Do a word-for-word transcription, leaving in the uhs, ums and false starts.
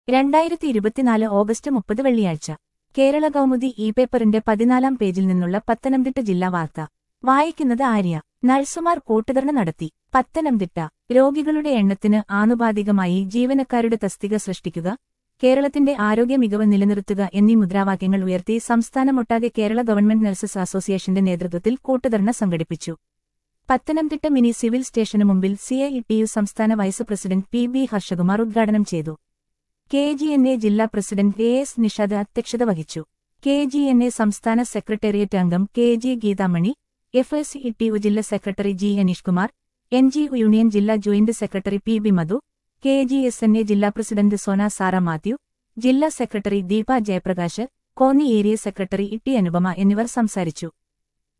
രണ്ടായിരത്തി ഇരുപത്തിനാല് ഓഗസ്റ്റ് മുപ്പത് വെള്ളിയാഴ്ച കേരള കൗമുദി ഇ പേപ്പറിന്റെ പതിനാലാം പേജിൽ നിന്നുള്ള പത്തനംതിട്ട ജില്ലാ വാർത്ത വായിക്കുന്നത് ആര്യ. നഴ്സുമാർ കൂട്ടുധർണ നടത്തി. പത്തനംതിട്ട. രോഗികളുടെ എണ്ണത്തിന് ആനുപാതികമായി ജീവനക്കാരുടെ തസ്തിക സൃഷ്ടിക്കുക, കേരളത്തിന്റെ ആരോഗ്യ മികവ് നിലനിർത്തുക എന്നീ മുദ്രാവാക്യങ്ങൾ ഉയർത്തി സംസ്ഥാനമൊട്ടാകെ കേരള ഗവൺമെന്റ് നഴ്സസ് അസോസിയേഷന്റെ നേതൃത്വത്തിൽ കൂട്ടുധർണ സംഘടിപ്പിച്ചു. പത്തനംതിട്ട മിനി സിവിൽ സ്റ്റേഷനു മുമ്പിൽ സി ഐ ടി യു സംസ്ഥാന vice president P B Harshakumar ഉദ്ഘാടനം ചെയ്തു. കെ ജി എൻ എ ജില്ലാ പ്രസിഡന്റ് എ എസ് നിഷാദ് അധ്യക്ഷത വഹിച്ചു. കെ ജി എൻ എ സംസ്ഥാന സെക്രട്ടേറിയറ്റ് അംഗം K G Geethamani, F S E T U ജില്ലാ secretary G Aneesh Kumar, N G O union ജില്ലാ joint secretary P B Madhu, K G S N A ജില്ലാ president Sona Sara Mathew, ജില്ലാ secretary Deepa Jayaprakash, Konni area secretary E T Anupama എന്നിവർ സംസാരിച്ചു.